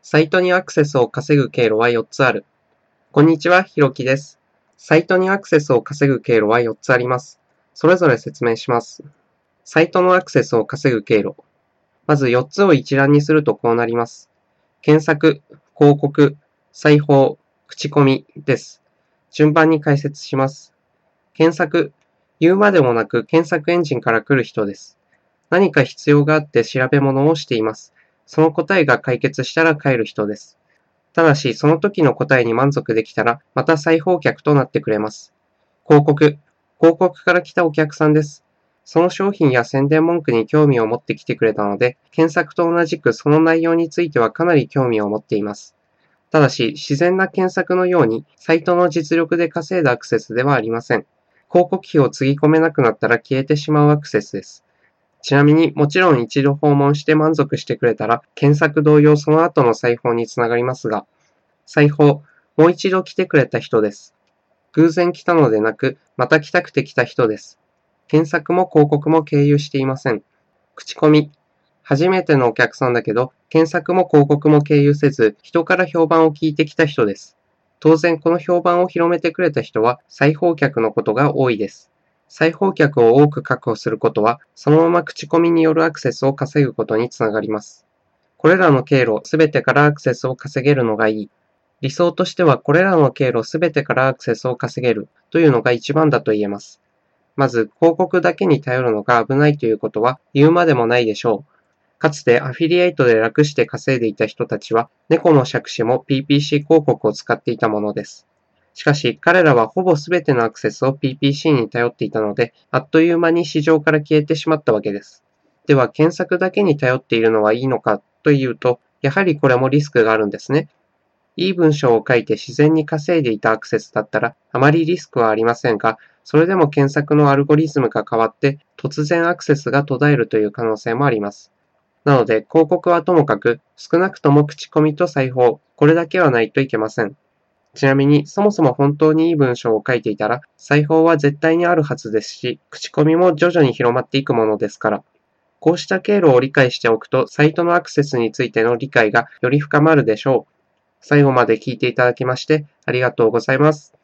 サイトにアクセスを稼ぐ経路は4つある。こんにちは、ひろきです。サイトにアクセスを稼ぐ経路は4つあります。それぞれ説明します。サイトのアクセスを稼ぐ経路。まず4つを一覧にするとこうなります。検索、広告、裁縫、口コミです。順番に解説します。検索、言うまでもなく検索エンジンから来る人です。何か必要があって調べ物をしています。その答えが解決したら帰る人です。ただし、その時の答えに満足できたら、また再訪客となってくれます。広告。広告から来たお客さんです。その商品や宣伝文句に興味を持ってきてくれたので、検索と同じくその内容についてはかなり興味を持っています。ただし、自然な検索のように、サイトの実力で稼いだアクセスではありません。広告費をつぎ込めなくなったら消えてしまうアクセスです。ちなみに、もちろん一度訪問して満足してくれたら、検索同様その後の再訪につながりますが、再訪、もう一度来てくれた人です。偶然来たのでなく、また来たくて来た人です。検索も広告も経由していません。口コミ、初めてのお客さんだけど、検索も広告も経由せず、人から評判を聞いてきた人です。当然、この評判を広めてくれた人は、再訪客のことが多いです。再訪客を多く確保することは、そのまま口コミによるアクセスを稼ぐことにつながります。これらの経路すべてからアクセスを稼げるのがいい。理想としてはこれらの経路すべてからアクセスを稼げるというのが一番だと言えます。まず、広告だけに頼るのが危ないということは言うまでもないでしょう。かつてアフィリエイトで楽して稼いでいた人たちは、猫の杓子も PPC 広告を使っていたものです。しかし、彼らはほぼすべてのアクセスを PPC に頼っていたので、あっという間に市場から消えてしまったわけです。では、検索だけに頼っているのはいいのかというと、やはりこれもリスクがあるんですね。いい文章を書いて自然に稼いでいたアクセスだったら、あまりリスクはありませんが、それでも検索のアルゴリズムが変わって、突然アクセスが途絶えるという可能性もあります。なので、広告はともかく、少なくとも口コミと裁縫、これだけはないといけません。ちなみに、そもそも本当にいい文章を書いていたら、裁縫は絶対にあるはずですし、口コミも徐々に広まっていくものですから。こうした経路を理解しておくと、サイトのアクセスについての理解がより深まるでしょう。最後まで聞いていただきまして、ありがとうございます。